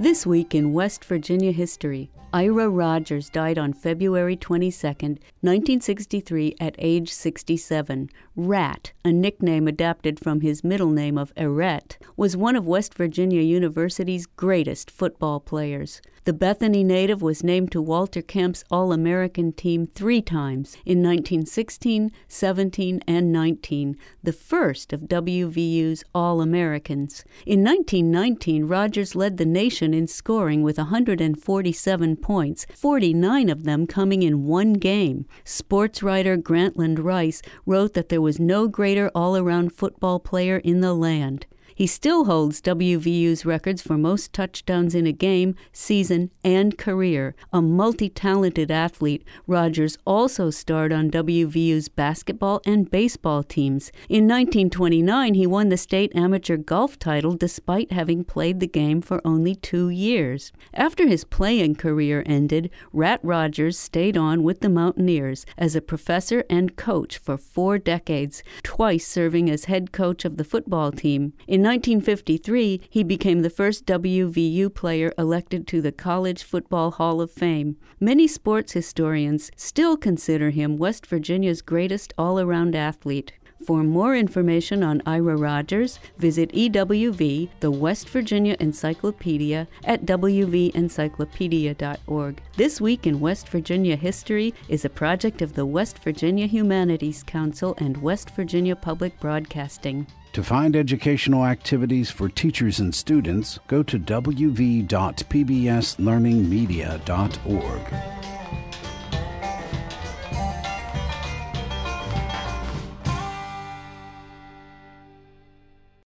This week in West Virginia history, Ira Rogers died on February 22, 1963, at age 67. Rat, a nickname adapted from his middle name of Erette, was one of West Virginia University's greatest football players. The Bethany native was named to Walter Camp's All-American team 3 times, in 1916, 17, and 19, the first of WVU's All-Americans. In 1919, Rogers led the nation in scoring with 147 points, 49 of them coming in one game. Sports writer Grantland Rice wrote that there was no greater all-around football player in the land. He still holds WVU's records for most touchdowns in a game, season, and career. A multi-talented athlete, Rogers also starred on WVU's basketball and baseball teams. In 1929, he won the state amateur golf title despite having played the game for only 2 years. After his playing career ended, Rat Rogers stayed on with the Mountaineers as a professor and coach for 4 decades, twice serving as head coach of the football team. In 1953, he became the first WVU player elected to the College Football Hall of Fame. Many sports historians still consider him West Virginia's greatest all-around athlete. For more information on Ira Rogers, visit EWV, the West Virginia Encyclopedia, at wvencyclopedia.org. This Week in West Virginia History is a project of the West Virginia Humanities Council and West Virginia Public Broadcasting. To find educational activities for teachers and students, go to wv.pbslearningmedia.org.